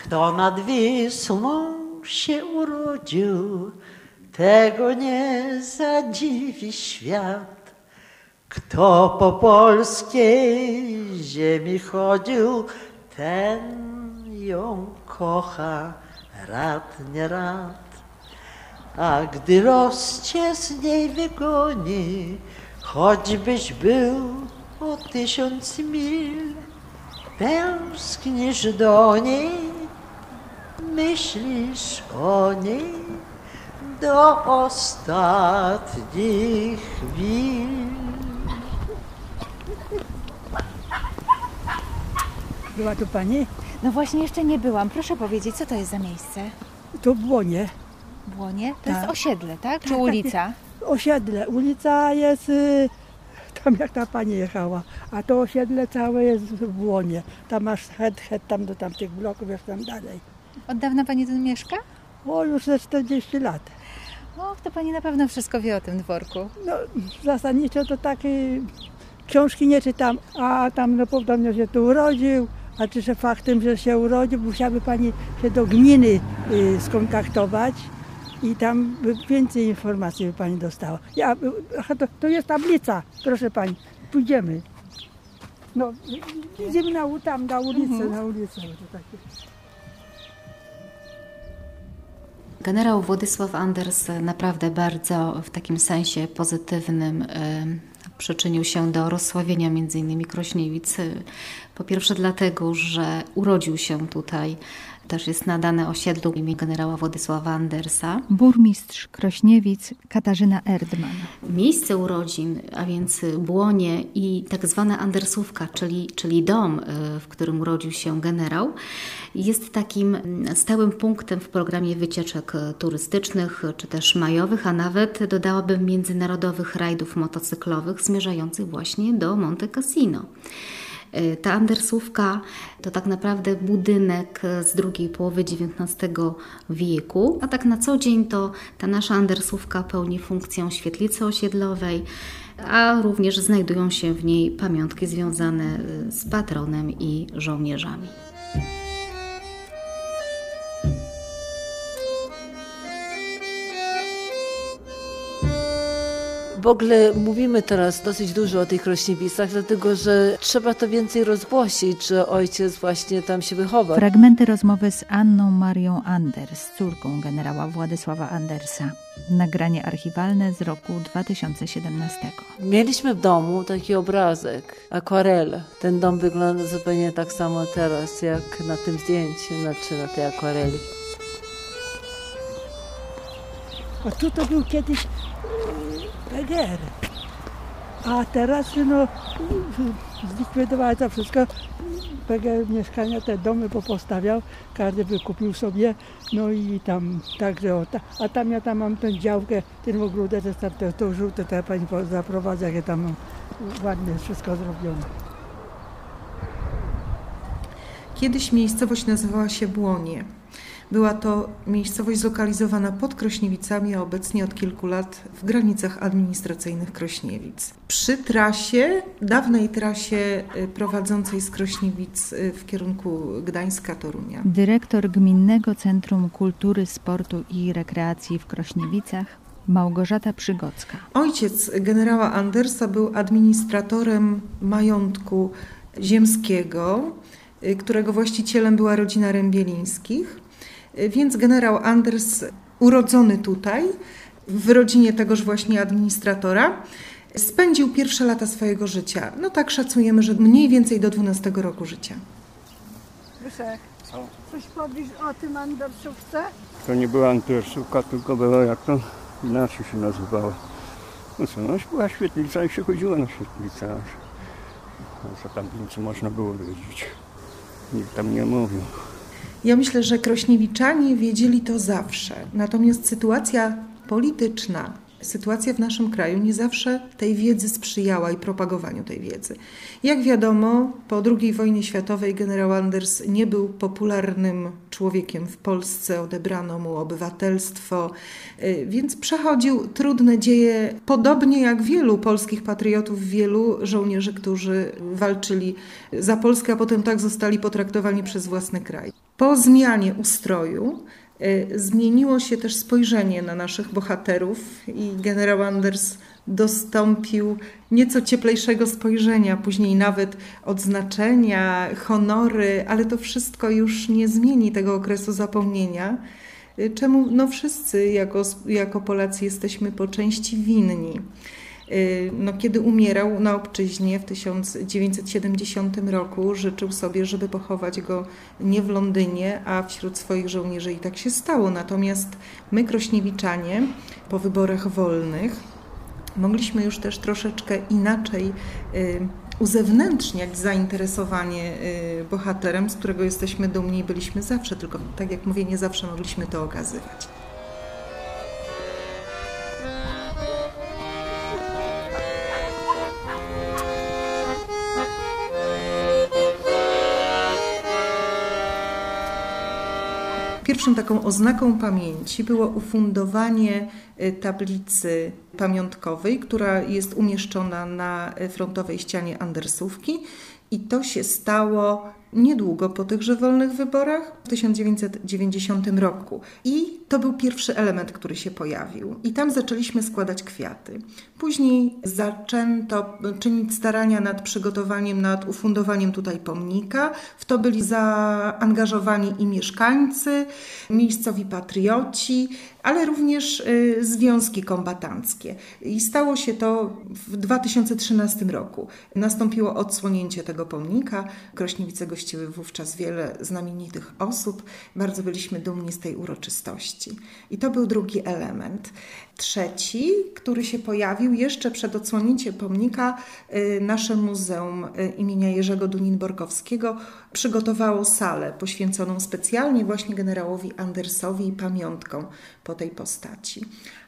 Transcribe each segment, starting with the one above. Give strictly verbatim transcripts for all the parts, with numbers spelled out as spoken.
Kto nad Wisłą się urodził, tego nie zadziwi świat. Kto po polskiej ziemi chodził, ten ją kocha rad nie rad. A gdy los cię z niej wygoni, choćbyś był o tysiąc mil, tęsknisz do niej, myślisz o niej do ostatnich chwil. Była tu pani? No właśnie jeszcze nie byłam. Proszę powiedzieć, co to jest za miejsce? To w Błonie. Błonie? To Tak. jest osiedle, tak? Czy Tak, ulica? tak, osiedle. Ulica jest y, tam, jak ta pani jechała, a to osiedle całe jest w Błonie. Tam masz het, het tam do tamtych bloków, jest tam dalej. Od dawna pani tu mieszka? O, już ze czterdzieści lat. Och, to pani na pewno wszystko wie o tym dworku. No, zasadniczo to takie książki nie czytam, a tam no podobno się tu urodził, a czy że faktem, że się urodził, musiałaby pani się do gminy y, skontaktować i tam by więcej informacji by pani dostała. Ja, aha, to, to jest tablica, proszę pani, pójdziemy. No, idziemy na, tam na ulicę, mhm. na ulicę. To takie. Generał Władysław Anders naprawdę bardzo w takim sensie pozytywnym przyczynił się do rozsławienia między innymi Krośniewic. Po pierwsze dlatego, że urodził się tutaj, też jest nadane osiedlu imię generała Władysława Andersa. Burmistrz Krośniewic Katarzyna Erdman. Miejsce urodzin, a więc Błonie i tak zwana Andersówka, czyli, czyli dom, w którym urodził się generał, jest takim stałym punktem w programie wycieczek turystycznych, czy też majowych, a nawet dodałabym międzynarodowych rajdów motocyklowych zmierzających właśnie do Monte Cassino. Ta Andersówka to tak naprawdę budynek z drugiej połowy dziewiętnastego wieku, a tak na co dzień to ta nasza Andersówka pełni funkcję świetlicy osiedlowej, a również znajdują się w niej pamiątki związane z patronem i żołnierzami. W ogóle mówimy teraz dosyć dużo o tych Krośniewicach, dlatego że trzeba to więcej rozgłosić, że ojciec właśnie tam się wychował. Fragmenty rozmowy z Anną Marią Anders, córką generała Władysława Andersa. Nagranie archiwalne z roku dwa tysiące siedemnastego. Mieliśmy w domu taki obrazek, akwarel. Ten dom wygląda zupełnie tak samo teraz, jak na tym zdjęciu, znaczy na tej akwareli. A tu to był kiedyś P G R, a teraz no, zlikwidowali to wszystko. P G R mieszkania, te domy popostawiał, każdy wykupił sobie, no i tam także, o, ta, a tam ja tam mam tę działkę, ten ogródek, to, to, to żółte, to ja pani zaprowadzę, jakie tam mam ładnie wszystko zrobione. Kiedyś miejscowość nazywała się Błonie. Była to miejscowość zlokalizowana pod Krośniewicami, a obecnie od kilku lat w granicach administracyjnych Krośniewic. Przy trasie, dawnej trasie prowadzącej z Krośniewic w kierunku Gdańska-Torunia. Dyrektor Gminnego Centrum Kultury, Sportu i Rekreacji w Krośniewicach Małgorzata Przygocka. Ojciec generała Andersa był administratorem majątku ziemskiego, którego właścicielem była rodzina Rębielińskich. Więc generał Anders, urodzony tutaj, w rodzinie tegoż właśnie administratora, spędził pierwsze lata swojego życia. No tak szacujemy, że mniej więcej do dwunastego roku życia. Ryszek, coś powiesz o tym Andersówce? To nie była Andersówka, tylko była, jak to inaczej się nazywała. No co, no była świetlica i się chodziło na świetlicę. Za tablicy można było wiedzieć. Nikt tam nie mówił. Ja myślę, że Krośniewiczanie wiedzieli to zawsze. Natomiast sytuacja polityczna sytuacja w naszym kraju nie zawsze tej wiedzy sprzyjała i propagowaniu tej wiedzy. Jak wiadomo, po drugiej wojnie światowej generał Anders nie był popularnym człowiekiem w Polsce, odebrano mu obywatelstwo, więc przechodził trudne dzieje, podobnie jak wielu polskich patriotów, wielu żołnierzy, którzy walczyli za Polskę, a potem tak zostali potraktowani przez własny kraj. Po zmianie ustroju zmieniło się też spojrzenie na naszych bohaterów i generał Anders dostąpił nieco cieplejszego spojrzenia, później nawet odznaczenia, honory, ale to wszystko już nie zmieni tego okresu zapomnienia, czemu no wszyscy jako, jako Polacy jesteśmy po części winni. No, kiedy umierał na obczyźnie w tysiąc dziewięćset siedemdziesiątym roku, życzył sobie, żeby pochować go nie w Londynie, a wśród swoich żołnierzy, i tak się stało. Natomiast my, Krośniewiczanie, po wyborach wolnych mogliśmy już też troszeczkę inaczej y, uzewnętrzniać zainteresowanie y, bohaterem, z którego jesteśmy dumni i byliśmy zawsze, tylko tak jak mówię, nie zawsze mogliśmy to okazywać. Pierwszą taką oznaką pamięci było ufundowanie tablicy pamiątkowej, która jest umieszczona na frontowej ścianie Andersówki, i to się stało niedługo po tychże wolnych wyborach w tysiąc dziewięćset dziewięćdziesiątym roku. I to był pierwszy element, który się pojawił. I tam zaczęliśmy składać kwiaty. Później zaczęto czynić starania nad przygotowaniem, nad ufundowaniem tutaj pomnika. W to byli zaangażowani i mieszkańcy, miejscowi patrioci, ale również y, związki kombatanckie. I stało się to w dwa tysiące trzynastym roku. Nastąpiło odsłonięcie tego pomnika. Krośniewice gościły wówczas wiele znamienitych osób. Bardzo byliśmy dumni z tej uroczystości. I to był drugi element. Trzeci, który się pojawił jeszcze przed odsłonięciem pomnika, nasze Muzeum imienia Jerzego Dunin-Borkowskiego przygotowało salę poświęconą specjalnie właśnie generałowi Andersowi i pamiątką po tej postaci.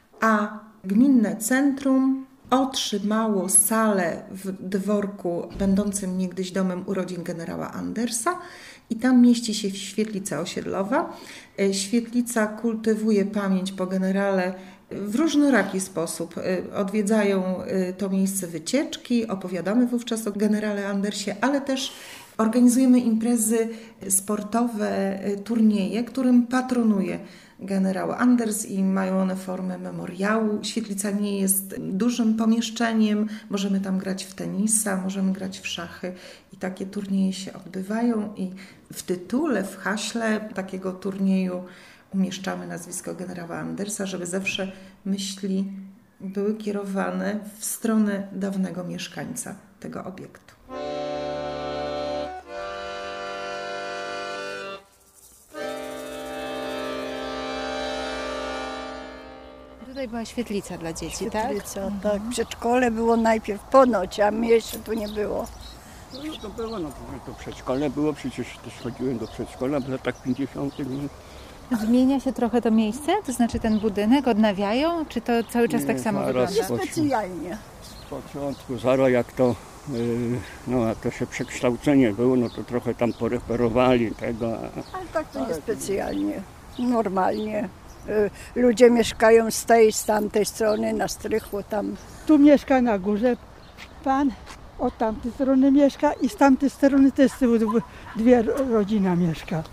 A Gminne Centrum otrzymało salę w dworku będącym niegdyś domem urodzin generała Andersa i tam mieści się świetlica osiedlowa. Świetlica kultywuje pamięć po generale w różnoraki sposób. Odwiedzają to miejsce wycieczki, opowiadamy wówczas o generale Andersie, ale też organizujemy imprezy sportowe, turnieje, którym patronuje generał Anders i mają one formę memoriału. Świetlica nie jest dużym pomieszczeniem, możemy tam grać w tenisa, możemy grać w szachy i takie turnieje się odbywają i w tytule, w haśle takiego turnieju umieszczamy nazwisko generała Andersa, żeby zawsze myśli były kierowane w stronę dawnego mieszkańca tego obiektu. Tutaj była świetlica dla dzieci, Świetlica, tak? tak. Przedszkole było najpierw ponoć, a mnie jeszcze tu nie było. No to było, no to przedszkole było, przecież też chodziłem do przedszkola w latach pięćdziesiątych. Zmienia się trochę to miejsce? To znaczy ten budynek odnawiają? Czy to cały czas Nie, tak samo zaraz wygląda? po- Specjalnie. Z początku, zaraz jak to, yy, no a to się przekształcenie było, no to trochę tam poreperowali tego. A, Ale tak to nie specjalnie. Normalnie. Y, Ludzie mieszkają z tej, z tamtej strony, na strychu tam. Tu mieszka na górze pan, od tamtej strony mieszka i z tamtej strony też z tyłu dwu- dwie rodzina mieszka.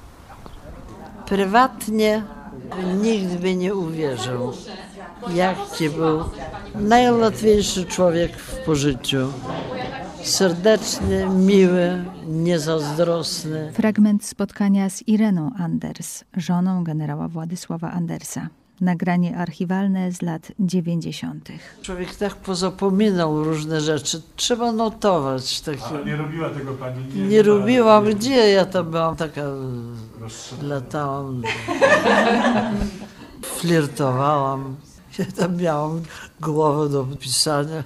Prywatnie nikt by nie uwierzył, jaki był najłatwiejszy człowiek w pożyciu. Serdeczny, miły, niezazdrosny. Fragment spotkania z Ireną Anders, żoną generała Władysława Andersa. Nagranie archiwalne z lat dziewięćdziesiątych. Człowiek tak pozapominał różne rzeczy. Trzeba notować. Takie. Ale nie robiła tego pani? Nie, Nie robiłam, gdzie ja tam byłam taka, latałam, flirtowałam. Ja tam miałam głowę do pisania.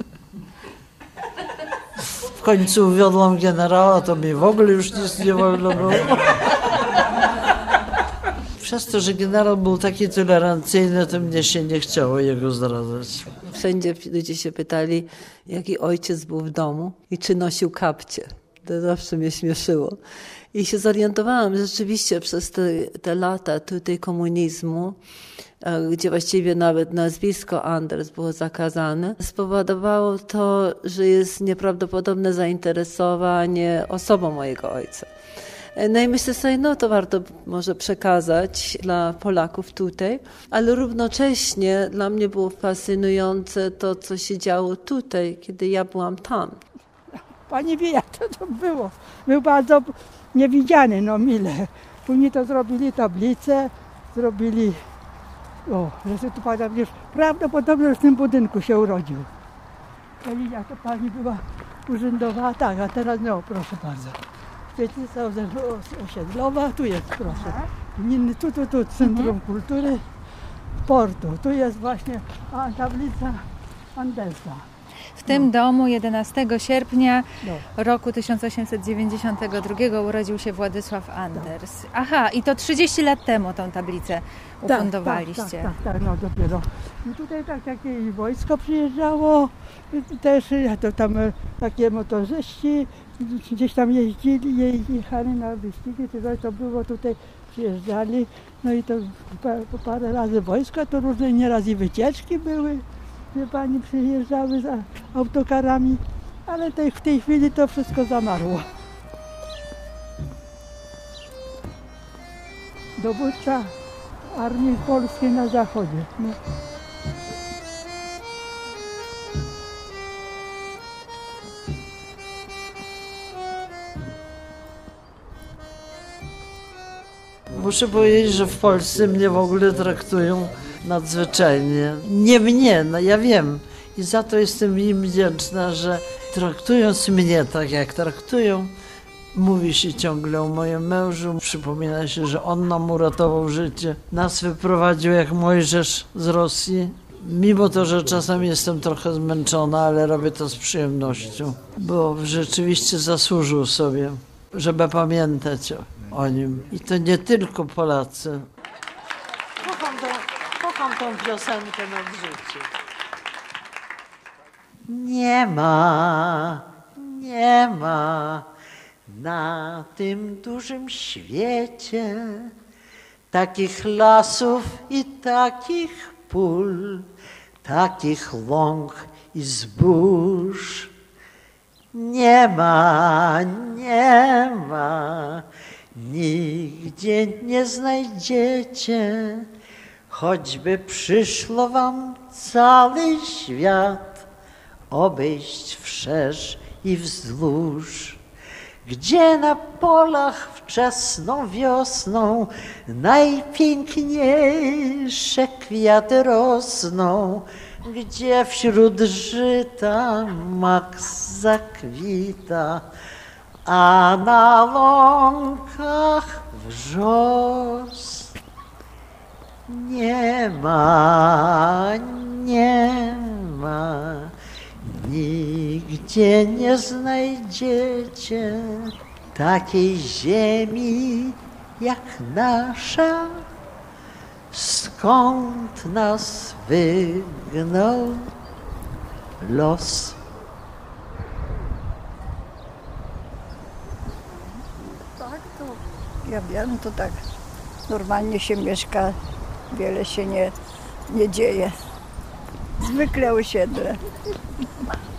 W końcu uwiodłam generała, to mi w ogóle już nic nie wolno było. Przez to, że generał był taki tolerancyjny, to mnie się nie chciało jego zdradzać. Wszędzie ludzie się pytali, jaki ojciec był w domu i czy nosił kapcie. To zawsze mnie śmieszyło. I się zorientowałam, że rzeczywiście przez te, te lata tutaj komunizmu, gdzie właściwie nawet nazwisko Anders było zakazane, spowodowało to, że jest nieprawdopodobne zainteresowanie osobą mojego ojca. No i myślę sobie, no to warto może przekazać dla Polaków tutaj, ale równocześnie dla mnie było fascynujące to, co się działo tutaj, kiedy ja byłam tam. Pani wie, jak to, to było. Był bardzo niewidziany, no mile. Później to zrobili tablicę, zrobili, o, że sobie tu pamiętam, już prawdopodobnie już w tym budynku się urodził. Pani, jak to pani była urzędowa, tak, a teraz no, proszę bardzo. Świetlica osiedlowa, tu jest, proszę. Gminy, tu, tu, tu, Centrum Kultury Portu. Tu jest właśnie a, tablica Andersa. W tym no. domu jedenastego sierpnia no. roku tysiąc osiemset dziewięćdziesiątego drugiego urodził się Władysław Anders. Aha, i to trzydzieści lat temu tą tablicę ufundowaliście. Tak, tak, tak, tak, no dopiero. I tutaj tak takie wojsko przyjeżdżało, też to tam takie motorzyści gdzieś tam jeździli, jechali na wyścigi, to było tutaj, przyjeżdżali, no i to po parę razy wojska, to różne nieraz i wycieczki były, wie pani, przyjeżdżały z autokarami, ale tej, w tej chwili to wszystko zamarło. Dowódca Armii Polskiej na Zachodzie. No. Muszę powiedzieć, że w Polsce mnie w ogóle traktują nadzwyczajnie. Nie mnie, no ja wiem. I za to jestem im wdzięczna, że traktując mnie tak, jak traktują, mówi się ciągle o moim mężu. Przypomina się, że on nam uratował życie. Nas wyprowadził jak Mojżesz z Rosji. Mimo to, że czasami jestem trochę zmęczona, ale robię to z przyjemnością. Bo rzeczywiście zasłużył sobie, żeby pamiętać o, o nim. I to nie tylko Polacy. Kocham tą, kocham tą piosenkę nad życie. Nie ma, nie ma na tym dużym świecie takich lasów i takich pól, takich łąk i zbóż. Nie ma, nie ma, nigdzie nie znajdziecie, choćby przyszło wam cały świat obejść wszerz i wzdłuż. Gdzie na polach wczesną wiosną najpiękniejsze kwiaty rosną, gdzie wśród żyta mak zakwita, a na łąkach wrzos. Nie ma, nie ma, nigdzie nie znajdziecie takiej ziemi jak nasza, skąd nas wygnał los. Tak, to ja wiem, to tak normalnie się mieszka, wiele się nie, nie dzieje. Zwykle osiedle.